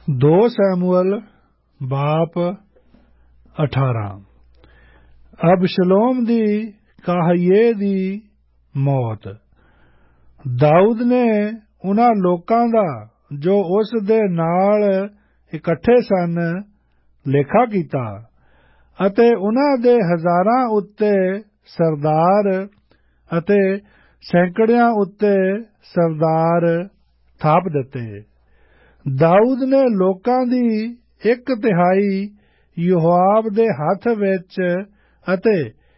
2 Samuel ਬਾਪ 18। ਅਬਸ਼ਲੋਮ ਦੀ ਕਾਹਈਏ ਦੀ ਮੌਤ। ਦਾਊਦ ਨੇ ਉਹਨਾਂ ਲੋਕਾਂ ਦਾ ਜੋ ਉਸ ਦੇ ਨਾਲ ਇਕੱਠੇ ਸਨ ਲੇਖਾ ਕੀਤਾ ਅਤੇ ਉਹਨਾਂ ਦੇ ਹਜ਼ਾਰਾਂ ਉੱਤੇ ਸਰਦਾਰ ਅਤੇ ਸੈਂਕੜਿਆਂ ਉੱਤੇ ਸਰਦਾਰ ਥਾਪ ਦਿੱਤੇ। ਦਾਊਦ ਨੇ ਲੋਕਾਂ ਦੀ 1/3 ਯੋਆਬ ਦੇ ਹੱਥ ਵਿੱਚ ਅਤੇ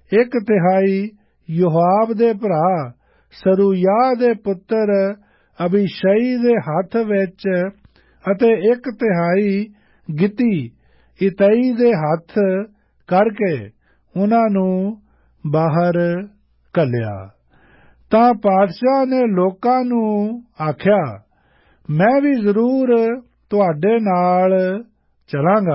1/3 ਯੋਆਬ ਦੇ ਭਰਾ ਸਰੂਯਾਹ ਦੇ ਪੁੱਤਰ ਅਬੀਸ਼ਈ ਦੇ ਹੱਥ ਵਿੱਚ ਅਤੇ 1/3 ਗਿਤੀ ਇਤਈ ਦੇ ਹੱਥ ਕਰਕੇ ਉਹਨਾਂ ਨੂੰ ਬਾਹਰ ਘੱਲਿਆ। ਤਾਂ ਪਾਤਸ਼ਾਹ ਨੇ ਲੋਕਾਂ ਨੂੰ ਆਖਿਆ, ਮੈਂ ਵੀ ਜ਼ਰੂਰ ਤੁਹਾਡੇ ਨਾਲ ਚਲਾਂਗਾ।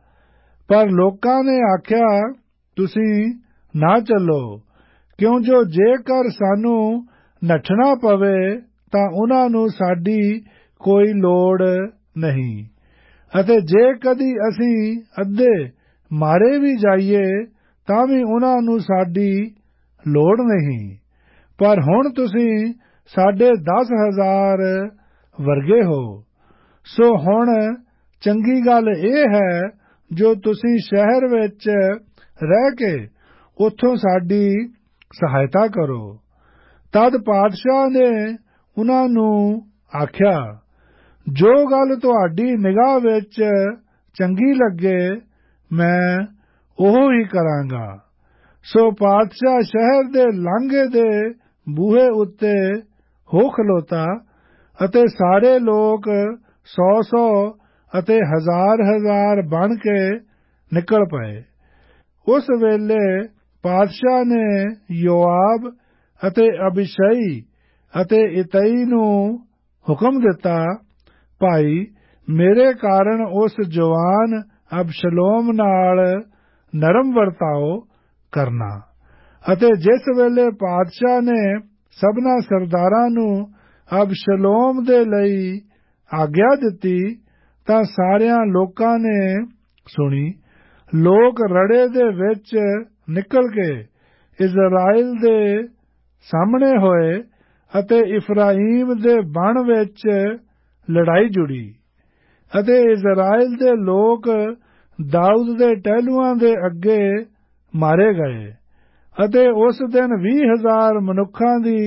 ਪਰ ਲੋਕਾਂ ਨੇ ਆਖਿਆ, ਤੁਸੀਂ ਨਾ ਚੱਲੋ, ਕਿਉਂ ਜੇਕਰ ਸਾਨੂੰ ਨੱਠਣਾ ਪਵੇ ਤਾਂ ਉਹਨਾਂ ਨੂੰ ਸਾਡੀ ਕੋਈ ਲੋੜ ਨਹੀਂ, ਅਤੇ ਜੇ ਕਦੀ ਅਸੀਂ ਅੱਧੇ ਮਾਰੇ ਵੀ ਜਾਈਏ ਤਾਂ ਵੀ ਉਹਨਾਂ ਨੂੰ ਸਾਡੀ ਲੋੜ ਨਹੀਂ। ਪਰ ਹੁਣ ਤੁਸੀਂ ਸਾਡੇ 10,000 ਵਰਗੇ ਹੋ। ਸੋ ਹੁਣ ਚੰਗੀ ਗੱਲ ਇਹ ਹੈ ਜੋ ਤੁਸੀਂ ਸ਼ਹਿਰ ਵਿੱਚ ਰਹਿ ਕੇ ਉੱਥੋਂ ਸਾਡੀ ਸਹਾਇਤਾ ਕਰੋ। ਤਦ ਪਾਤਸ਼ਾਹ ਨੇ ਉਹਨਾਂ ਨੂੰ ਆਖਿਆ, ਜੋ ਗੱਲ ਤੁਹਾਡੀ ਨਿਗਾਹ ਵਿੱਚ ਚੰਗੀ ਲੱਗੇ ਮੈਂ ਉਹ ਹੀ ਕਰਾਂਗਾ। ਸੋ ਪਾਤਸ਼ਾਹ ਸ਼ਹਿਰ ਦੇ ਲਾਂਘੇ ਦੇ ਬੂਹੇ ਉੱਤੇ ਹੋ ਖਲੋਤਾ ਅਤੇ ਸਾਰੇ ਲੋਕ 100 ਅਤੇ 1000 ਬਣ ਕੇ ਨਿਕਲ ਪਏ। ਉਸ ਵੇਲੇ ਪਾਤਸ਼ਾਹ ਨੇ ਯੋਆਬ ਅਤੇ ਅਬੀਸ਼ਈ ਅਤੇ ਇਤਈ ਨੂੰ ਹੁਕਮ ਦਿੱਤਾ, ਭਾਈ ਮੇਰੇ ਕਾਰਨ ਉਸ ਜਵਾਨ ਅਬਸ਼ਲੋਮ ਨਾਲ ਨਰਮ ਵਰਤਾਓ ਕਰਨਾ। ਅਤੇ ਜਿਸ ਵੇਲੇ ਪਾਤਸ਼ਾਹ ਨੇ ਸਭਨਾ ਸਰਦਾਰਾਂ ਨੂੰ ਅਬਸ਼ਲੋਮ ਦੇ ਲਈ ਆਗਿਆ ਦਿੱਤੀ ਤਾਂ ਸਾਰਿਆਂ ਲੋਕਾਂ ਨੇ ਸੁਣੀ। ਲੋਕ ਰੜੇ ਦੇ ਵਿੱਚ ਨਿਕਲ ਕੇ ਇਜ਼ਰਾਈਲ ਦੇ ਸਾਹਮਣੇ ਹੋਏ ਅਤੇ ਇਫਰਾਈਮ ਦੇ ਬਣ ਵਿੱਚ ਲੜਾਈ ਜੁੜੀ ਅਤੇ ਇਜ਼ਰਾਈਲ ਦੇ ਲੋਕ ਦਾਊਦ ਦੇ ਟਹਿਲੂਆਂ ਦੇ ਅੱਗੇ ਮਾਰੇ ਗਏ। ਅਤੇ ਉਸ ਦਿਨ 20,000 ਮਨੁੱਖਾਂ ਦੀ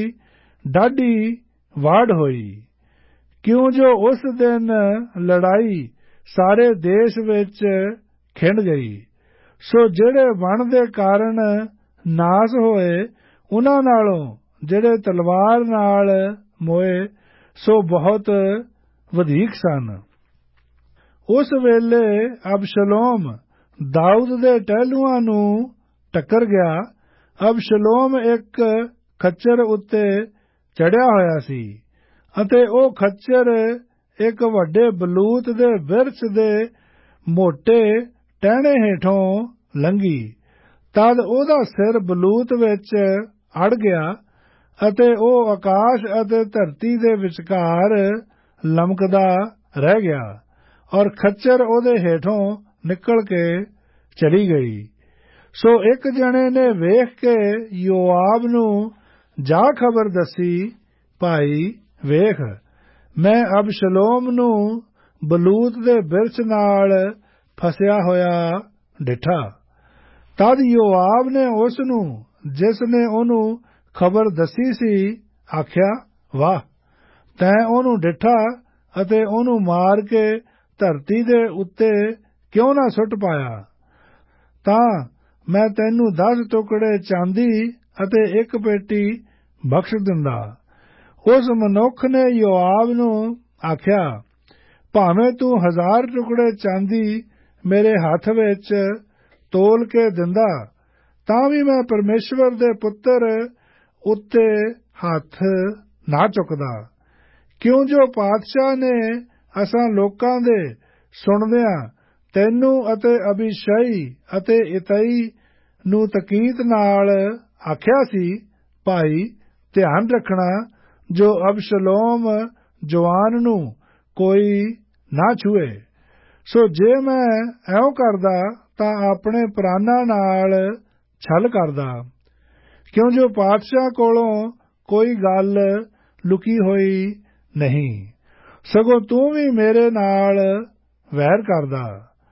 ਡਾਢੀ ਵਾੜ ਹੋਈ, ਕਿਉਂ ਜੋ ਉਸ ਦਿਨ ਲੜਾਈ ਸਾਰੇ ਦੇਸ਼ ਵਿੱਚ ਖਿੰਡ ਗਈ। ਸੋ ਜਿਹੜੇ ਵਣ ਦੇ ਕਾਰਨ ਨਾਸ ਹੋਏ ਉਹਨਾਂ ਨਾਲੋਂ ਜਿਹੜੇ ਤਲਵਾਰ ਨਾਲ ਮੋਏ ਸੋ ਬਹੁਤ ਵਧੇਰੇ ਸਨ। ਉਸ ਵੇਲੇ ਅਬਸ਼ਲੋਮ ਦਾਊਦ ਦੇ ਟਹਿਲੂਆਂ ਨੂੰ ਟੱਕਰ ਗਿਆ। ਅਬਸ਼ਲੋਮ ਇੱਕ ਖੱਚਰ ਉੱਤੇ ਚੜ੍ਹਿਆ ਹੋਇਆ ਸੀ ਅਤੇ ਉਹ ਖੱਚਰ ਇੱਕ ਵੱਡੇ ਬਲੂਤ ਦੇ ਬਿਰਛ ਦੇ ਮੋਟੇ ਟਹਿਣੇ ਹੇਠੋਂ ਲੰਘੀ। ਤਦ ਉਹਦਾ ਸਿਰ ਬਲੂਤ ਵਿੱਚ ਅੜ ਗਿਆ ਅਤੇ ਉਹ ਆਕਾਸ਼ ਅਤੇ ਧਰਤੀ ਦੇ ਵਿਚਕਾਰ ਲਮਕਦਾ ਰਹਿ ਗਿਆ ਔਰ ਖੱਚਰ ਉਹਦੇ ਹੇਠੋਂ ਨਿਕਲ ਕੇ ਚਲੀ ਗਈ। ਸੋ ਇੱਕ ਜਣੇ ਨੇ ਵੇਖ ਕੇ ਯੋਆਬ ਨੂੰ ਜਾ ਖਬਰ ਦੱਸੀ, ਭਾਈ ਵੇਖ, ਮੈਂ ਅਬਸ਼ਲੋਮ ਨੂੰ ਬਲੂਤ ਦੇ ਬਿਰਛ ਨਾਲ ਫਸਿਆ ਹੋਇਆ ਡਿੱਠਾ। ਤਦ ਯੋਆਬ ਨੇ ਉਸ ਨੂੰ ਜਿਸ ਨੇ ਉਹਨੂੰ ਖਬਰ ਦੱਸੀ ਸੀ ਆਖਿਆ, ਵਾਹ, ਤੈਂ ਉਹਨੂੰ ਡਿੱਠਾ ਅਤੇ ਉਹਨੂੰ ਮਾਰ ਕੇ ਧਰਤੀ ਦੇ ਉੱਤੇ ਕਿਉਂ ਨਾ ਸੁੱਟ ਪਾਇਆ? ਤਾਂ ਮੈਂ ਤੈਨੂੰ 10 ਟੁਕੜੇ ਚਾਂਦੀ ਅਤੇ 1 ਪੇਟੀ ਬਖਸ਼ ਦਿੰਦਾ। ਉਸ ਮਨੁੱਖ ਨੇ ਯੋਆਬ ਨੂੰ ਆਖਿਆ, ਭਾਵੇਂ ਤੂੰ 1000 ਟੁਕੜੇ ਚਾਂਦੀ ਮੇਰੇ ਹੱਥ ਵਿੱਚ ਤੋਲ ਕੇ ਦਿੰਦਾ ਤਾਂ ਵੀ ਮੈਂ ਪਰਮੇਸ਼ਵਰ ਦੇ ਪੁੱਤਰ ਉੱਤੇ ਹੱਥ ਨਾ ਚੁੱਕਦਾ, ਕਿਉਂ ਜੋ ਪਾਤਸ਼ਾਹ ਨੇ ਅਸਾਂ ਲੋਕਾਂ ਦੇ ਸੁਣਦਿਆਂ ਤੈਨੂੰ ਅਤੇ ਅਬੀਸ਼ਈ ਅਤੇ ਇਤਈ ਨੂੰ ਤਕੀਦ ਨਾਲ ਆਖਿਆ ਸੀ, ਭਾਈ ਧਿਆਨ ਰੱਖਣਾ ਜੋ ਅਬਸ਼ਲੋਮ ਜਵਾਨ ਨੂੰ ਕੋਈ ਨਾ ਛੂਏ। ਸੋ ਜੇ ਮੈਂ ਇਉਂ ਕਰਦਾ ਤਾਂ ਆਪਣੇ ਪ੍ਰਾਣਾਂ ਨਾਲ ਛਲ ਕਰਦਾ, ਕਿਉਂ ਜੋ ਪਾਤਸ਼ਾਹ ਕੋਲੋਂ ਕੋਈ ਗੱਲ ਲੁਕੀ ਹੋਈ ਨਹੀਂ, ਸਗੋਂ ਤੂੰ ਵੀ ਮੇਰੇ ਨਾਲ ਵੈਰ ਕਰਦਾ।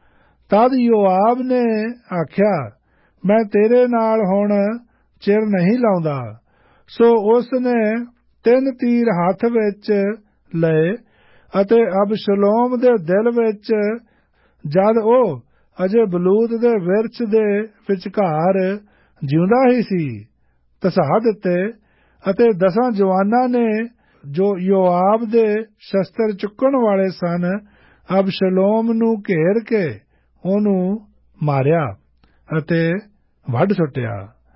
ਤਦ ਯੋਆਬ ਨੇ ਆਖਿਆ, ਮੈਂ ਤੇਰੇ ਨਾਲ ਹੁਣ ਚਿਰ ਨਹੀਂ ਲਾਉਂਦਾ। ਸੋ ਉਸ ਨੇ 3 ਤੀਰ ਹੱਥ ਵਿੱਚ ਲਏ ਅਤੇ ਅਬਸ਼ਲੋਮ ਦੇ ਦਿਲ ਵਿੱਚ, ਜਦ ਉਹ ਅਜੇ ਬਲੂਤ ਦੇ ਵਿਰਛ ਦੇ ਵਿਚਕਾਰ ਜਿਉਂਦਾ ਹੀ ਸੀ, ਧਸਾ ਦਿੱਤੇ ਅਤੇ 10 ਜਵਾਨਾਂ ਨੇ ਜੋ ਯੋਆਬ ਦੇ ਸ਼ਸਤਰ ਚੁੱਕਣ ਵਾਲੇ ਸਨ, ਅਬਸ਼ਲੋਮ ਨੂੰ ਘੇਰ ਕੇ ਉਹਨੂੰ ਮਾਰਿਆ ਅਤੇ ਵੱਢ ਸੁੱਟਿਆ।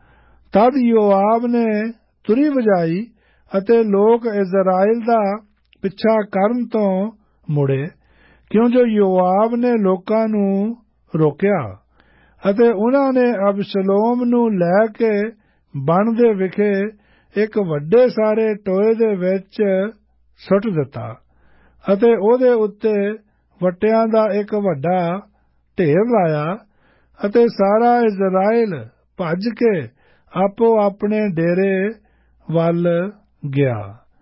ਤਦ ਯੋਆਬ ਨੇ ਤੁਰੀ ਵਜਾਈ ਅਤੇ ਲੋਕ ਇਜ਼ਰਾਇਲ ਦਾ ਪਿੱਛਾ ਕਰਨ ਤੋਂ ਮੁੜੇ, ਕਿਉਂ ਜੋ ਯੋਆਬ ਨੇ ਲੋਕਾਂ ਨੂੰ ਰੋਕਿਆ ਅਤੇ ਉਹਨਾਂ ਨੇ ਅਬਸ਼ਲੋਮ ਨੂੰ ਲੈ ਕੇ ਬਣ ਦੇ ਵਿਖੇ ਇੱਕ ਵੱਡੇ ਸਾਰੇ ਟੋਏ ਦੇ ਵਿੱਚ ਸੁੱਟ ਦਿੱਤਾ ਅਤੇ ਉਹਦੇ ਉੱਤੇ ਵੱਟਿਆਂ ਦਾ ਇੱਕ ਵੱਡਾ ਢੇਰ ਲਾਇਆ ਅਤੇ ਸਾਰਾ ਇਜ਼ਰਾਇਲ ਭੱਜ ਕੇ ਆਪੋ ਆਪਣੇ ਡੇਰੇ ਵੱਲ ਗਿਆ।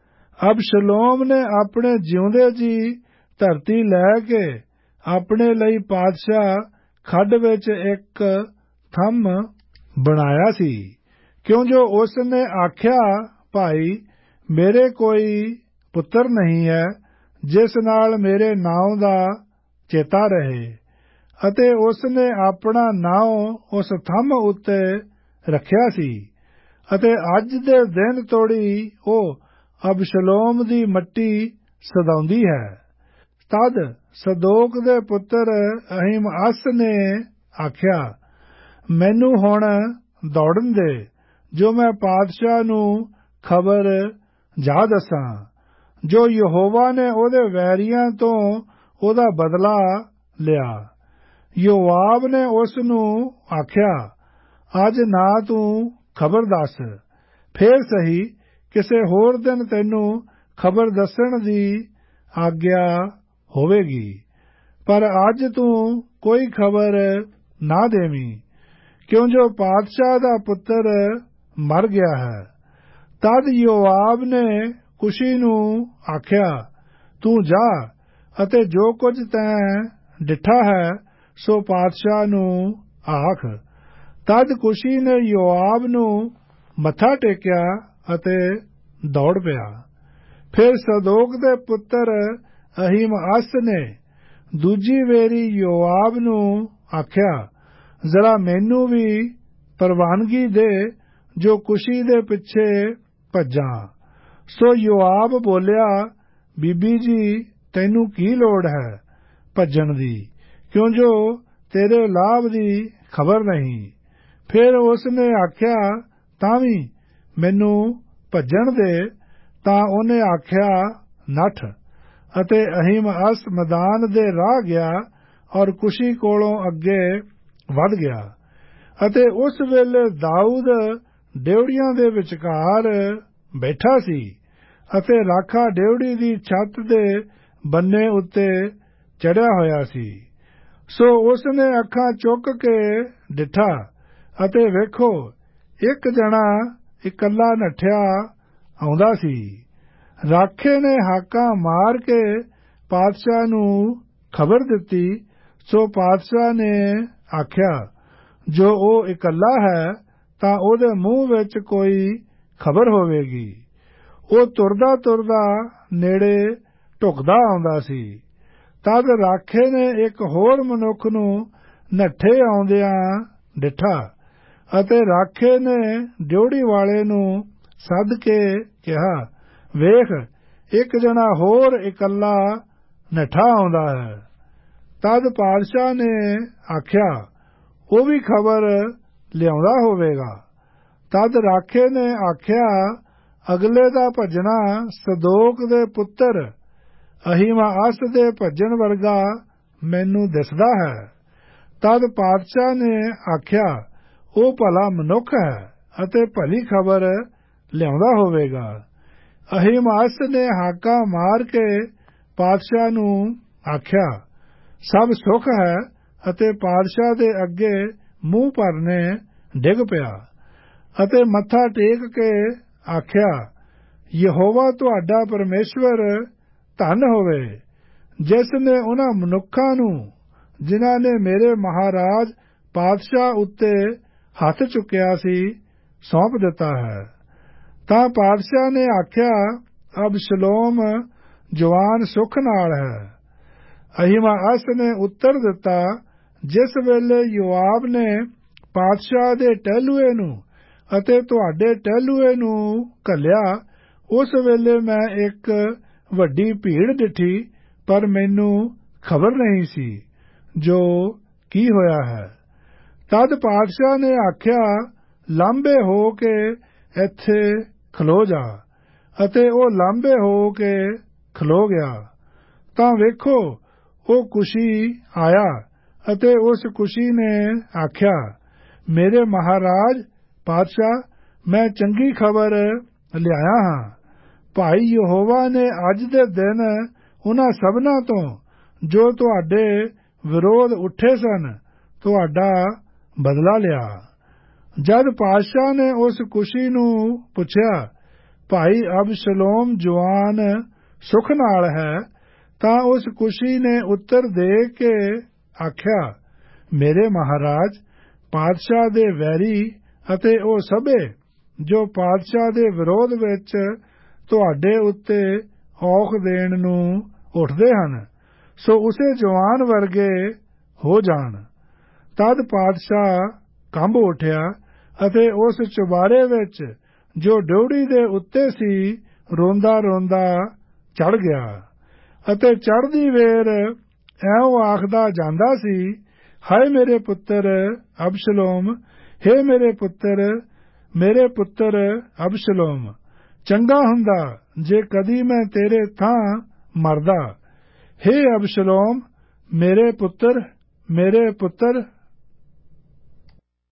ਅਬਸ਼ਲੋਮ ਨੇ ਆਪਣੇ ਜਿਉਂਦੇ ਜੀ ਧਰਤੀ ਲੈ ਕੇ ਆਪਣੇ ਲਈ ਪਾਤਸ਼ਾਹ ਖੱਡ ਵਿੱਚ ਇੱਕ ਥੰਮ ਬਣਾਇਆ ਸੀ, ਕਿਉਂ ਜੋ ਉਸ ਨੇ ਆਖਿਆ, ਭਾਈ ਮੇਰੇ ਕੋਈ ਪੁੱਤਰ ਨਹੀਂ ਹੈ ਜਿਸ ਨਾਲ ਮੇਰੇ ਨਾਮ ਦਾ ਚੇਤਾ ਰਹੇ, ਅਤੇ ਉਸ ਨੇ ਆਪਣਾ ਨਾਮ ਉਸ ਥੰਮ ਉੱਤੇ ਰੱਖਿਆ ਸੀ ਅਤੇ ਅੱਜ ਦੇ ਦਿਨ ਤੋੜੀ ਉਹ ਅਬਸ਼ਲੋਮ ਦੀ ਮੱਟੀ ਸਦਾਉਂਦੀ ਹੈ। ਤਦ ਸਦੋਕ ਦੇ ਪੁੱਤਰ ਅਹੀਮਆਸ ਨੇ ਆਖਿਆ, ਮੈਨੂੰ ਹੁਣ ਦੌੜਨ ਦੇ, ਜੋ ਮੈਂ ਪਾਤਸ਼ਾਹ ਨੂੰ ਖਬਰ ਜਾ ਦੱਸਾਂ, ਜੋ ਯਹੋਵਾ ਨੇ ਉਹਦੇ ਵੈਰੀਆਂ ਤੋਂ ਉਹਦਾ ਬਦਲਾ ਲਿਆ। ਯੋਆਬ ਨੇ ਉਸ ਨੂੰ ਆਖਿਆ, ਅੱਜ ਨਾ ਤੂੰ ਖਬਰ ਦੱਸ, ਫੇਰ ਸਹੀ ਕਿਸੇ ਹੋਰ ਦਿਨ ਤੈਨੂੰ ਖਬਰ ਦੱਸਣ ਦੀ ਆਗਿਆ ਹੋਵੇਗੀ, ਪਰ ਅੱਜ ਤੂੰ ਕੋਈ ਖਬਰ ਨਾ ਦੇਵੀਂ, ਕਿਉਂ ਜੋ ਪਾਤਸ਼ਾਹ ਦਾ ਪੁੱਤਰ ਮਰ ਗਿਆ ਹੈ। ਤਦ ਯੋਆਬ ਨੇ ਕੁਸ਼ੀ ਨੂੰ ਆਖਿਆ, ਤੂੰ ਜਾ ਅਤੇ ਜੋ ਕੁਝ ਤੈਂ ਡਿੱਠਾ ਹੈ ਸੋ ਪਾਤਸ਼ਾਹ ਨੂੰ ਆਖ। ਤਦ ਕੁਸ਼ੀ ਨੇ ਯੋਆਬ ਨੂੰ ਮੱਥਾ ਟੇਕਿਆ ਅਤੇ ਦੌੜ ਪਿਆ। ਫਿਰ ਸਦੋਕ ਦੇ ਪੁੱਤਰ ਅਹੀਮਆਸ ਨੇ ਦੂਜੀ ਵੇਰੀ ਯੋਆਬ ਨੂੰ ਆਖਿਆ, ਜ਼ਰਾ ਮੈਨੂੰ ਵੀ ਪ੍ਰਵਾਨਗੀ ਦੇ ਜੋ ਕੁਸ਼ੀ ਦੇ ਪਿੱਛੇ ਭੱਜਾਂ। ਸੋ ਯੋਆਬ ਬੋਲਿਆ, ਬੀਬੀ ਜੀ ਤੈਨੂੰ ਕੀ ਲੋੜ ਹੈ ਭੱਜਣ ਦੀ, ਕਿਉਂ ਜੋ ਤੇਰੇ ਲਾਭ ਦੀ ਖਬਰ ਨਹੀਂ। ਫਿਰ ਉਸ ਨੇ ਆਖਿਆ, ਤਾਂ ਵੀ ਮੈਨੂੰ ਭੱਜਣ ਦੇ। ਤਾਂ ਉਹਨੇ ਆਖਿਆ, ਨੱਠ, ਅਤੇ ਅਹੀਮਆਸ ਮੈਦਾਨ ਦੇ ਰਾਹ ਗਿਆ ਔਰ ਕੁਸ਼ੀ ਕੋਲੋਂ ਅੱਗੇ ਵਧ ਗਿਆ। ਅਤੇ ਉਸ ਵੇਲੇ ਦਾਊਦ ਡਿਉੜੀਆਂ ਦੇ ਵਿਚਕਾਰ ਬੈਠਾ ਸੀ ਅਤੇ ਰਾਖਾ ਡਿਉੜੀ ਦੀ ਛੱਤ ਦੇ ਬੰਨੇ ਉੱਤੇ ਚੜ੍ਹਿਆ ਹੋਇਆ ਸੀ। ਸੋ ਉਸ ਨੇ ਅੱਖਾਂ ਚੁੱਕ ਕੇ ਡਿੱਠਾ ਅਤੇ ਵੇਖੋ, ਇੱਕ ਜਣਾ ਇਕੱਲਾ ਨੱਠਿਆ ਆਉਂਦਾ ਸੀ। ਰਾਖੇ ਨੇ ਹਾਕਾਂ ਮਾਰ ਕੇ ਪਾਤਸ਼ਾਹ ਨੂੰ ਖਬਰ ਦਿੱਤੀ। ਸੋ ਪਾਤਸ਼ਾਹ ਨੇ ਆਖਿਆ, ਜੋ ਉਹ ਇਕੱਲਾ ਹੈ ਤਾਂ ਉਹਦੇ ਮੂੰਹ ਵਿੱਚ ਕੋਈ ਖਬਰ ਹੋਵੇਗੀ। ਉਹ ਤੁਰਦਾ ਤੁਰਦਾ ਨੇੜੇ ਢੁਕਦਾ ਆਉਂਦਾ ਸੀ। ਤਦ ਰਾਖੇ ਨੇ ਇੱਕ ਹੋਰ ਮਨੁੱਖ ਨੂੰ ਨੱਠੇ ਆਉਂਦਿਆਂ ਡਿੱਠਾ ਅਤੇ ਰਾਖੇ ਨੇ ਡਿਉੜੀ ਵਾਲੇ ਨੂੰ ਸੱਦ ਕੇ ਕਿਹਾ, ਵੇਖ, ਇੱਕ ਜਣਾ ਹੋਰ ਇਕੱਲਾ ਨੱਠਾ ਆਉਂਦਾ ਹੈ। ਤਦ ਪਾਤਸ਼ਾਹ ਨੇ ਆਖਿਆ, ਉਹ ਵੀ ਖਬਰ ਲਿਆਉਂਦਾ ਹੋਵੇਗਾ। ਤਦ ਰਾਖੇ ਨੇ ਆਖਿਆ, ਅਗਲੇ ਦਾ ਭੱਜਣਾ ਸਦੋਕ ਦੇ ਪੁੱਤਰ ਅਹੀਮਆਸ ਦੇ ਭੱਜਣ ਵਰਗਾ ਮੈਨੂੰ ਦਿਸਦਾ ਹੈ। ਤਦ ਪਾਤਸ਼ਾਹ ਨੇ ਆਖਿਆ, ਉਹ ਭਲਾ ਮਨੁੱਖ ਹੈ ਅਤੇ ਭਲੀ ਖਬਰ ਲਿਆਉਂਦਾ ਹੋਵੇਗਾ। ਅਹੀਮਆਸ ਨੇ ਹਾਕਾਂ ਮਾਰ ਕੇ ਪਾਤਸ਼ਾਹ ਨੂੰ ਆਖਿਆ, ਸਭ ਸੁਖ ਹੈ ਅਤੇ ਪਾਤਸ਼ਾਹ ਦੇ ਅੱਗੇ ਮੂੰਹ ਭਰਨੇ ਡਿੱਗ ਪਿਆ ਅਤੇ ਮੱਥਾ ਟੇਕ ਕੇ ਆਖਿਆ, ਯਹੋਵਾ ਤੁਹਾਡਾ ਪਰਮੇਸ਼ਵਰ ਧੰਨ ਹੋਵੇ, ਜਿਸ ਨੇ ਉਹਨਾਂ ਮਨੁੱਖਾਂ ਨੂੰ ਜਿਨ੍ਹਾਂ ਨੇ ਮੇਰੇ ਮਹਾਰਾਜ ਪਾਤਸ਼ਾਹ ਉੱਤੇ ਹੱਥ ਚੁੱਕਿਆ ਸੀ ਸੌਂਪ ਦਿੱਤਾ ਹੈ। ਤਾਂ ਪਾਤਸ਼ਾਹ ਨੇ ਆਖਿਆ, ਅਬਸ਼ਲੋਮ ਜਵਾਨ ਸੁਖ ਨਾਲ ਹੈ। ਅਹੀਮਾਅਸ ਨੇ ਉੱਤਰ ਦਿੱਤਾ, ਜਿਸ ਵੇਲੇ ਯੋਆਬ ਨੇ ਪਾਤਸ਼ਾਹ ਦੇ ਟਹਿਲੂਏ ਨੂੰ ਅਤੇ ਤੁਹਾਡੇ ਟਹਿਲੂਏ ਨੂੰ ਘੱਲਿਆ, ਉਸ ਵੇਲੇ ਮੈਂ ਇੱਕ ਵੱਡੀ ਭੀੜ ਡਿੱਠੀ, ਪਰ ਮੈਨੂੰ ਖਬਰ ਨਹੀਂ ਸੀ ਜੋ ਕੀ ਹੋਇਆ ਹੈ। ਤਦ ਪਾਤਸ਼ਾਹ ਨੇ ਆਖਿਆ, ਲਾਂਭੇ ਹੋ ਕੇ ਇੱਥੇ ਖਲੋ ਜਾ, ਅਤੇ ਉਹ ਲਾਂਭੇ ਹੋ ਕੇ ਖਲੋ ਗਿਆ। ਤਾਂ ਵੇਖੋ, ਉਹ ਕੁਸ਼ੀ ਆਇਆ ਅਤੇ ਉਸ ਕੁਸ਼ੀ ਨੇ ਆਖਿਆ, ਮੇਰੇ ਮਹਾਰਾਜ ਪਾਤਸ਼ਾਹ, ਮੈਂ ਚੰਗੀ ਖਬਰ ਲਿਆਇਆ ਹਾਂ। ਭਾਈ ਯਹੋਵਾ ਨੇ ਅੱਜ ਦੇ ਦਿਨ ਉਹਨਾਂ ਸਭਨਾਂ ਤੋਂ ਜੋ ਤੁਹਾਡੇ ਵਿਰੋਧ ਉੱਠੇ ਸਨ ਤੁਹਾਡਾ ਬਦਲਾ ਲਿਆ। ਜਦ ਪਾਤਸ਼ਾਹ ਨੇ ਉਸ ਕੁਸ਼ੀ ਨੂੰ ਪੁੱਛਿਆ, ਭਾਈ ਅਬਸ਼ਲੋਮ ਜਵਾਨ ਸੁਖ ਨਾਲ ਹੈ, ਤਾਂ ਉਸ ਕੁਸ਼ੀ ਨੇ ਉੱਤਰ ਦੇ ਕੇ ਆਖਿਆ, ਮੇਰੇ ਮਹਾਰਾਜ ਪਾਤਸ਼ਾਹ ਦੇ ਵੈਰੀ ਅਤੇ ਉਹ ਸਭੇ ਜੋ ਪਾਤਸ਼ਾਹ ਦੇ ਵਿਰੋਧ ਵਿੱਚ ਤੁਹਾਡੇ ਉੱਤੇ ਔਖ ਦੇਣ ਨੂੰ ਉੱਠਦੇ ਹਨ, ਸੋ ਉਸੇ ਜਵਾਨ ਵਰਗੇ ਹੋ ਜਾਣ। ਤਦ ਪਾਤਸ਼ਾਹ ਕੰਬ ਉੱਠਿਆ ਅਤੇ ਉਸ ਚੁਬਾਰੇ ਵਿੱਚ ਜੋ ਡਿਉੜੀ ਦੇ ਉੱਤੇ ਸੀ ਰੋਂਦਾ ਰੋਂਦਾ ਚੜ੍ਹ ਗਿਆ ਅਤੇ ਚੜ੍ਹਦੀ ਵੇਰ ਐਉਂ ਆਖਦਾ ਜਾਂਦਾ ਸੀ, ਹਾਏ ਮੇਰੇ ਪੁੱਤਰ ਅਬਸ਼ਲੋਮ, ਹੇ ਮੇਰੇ ਪੁੱਤਰ ਅਬਸ਼ਲੋਮ, ਚੰਗਾ ਹੁੰਦਾ ਜੇ ਕਦੀ ਮੈਂ ਤੇਰੇ ਥਾਂ ਮਰਦਾ। ਹੇ ਅਬਸ਼ਲੋਮ, ਮੇਰੇ ਪੁੱਤਰ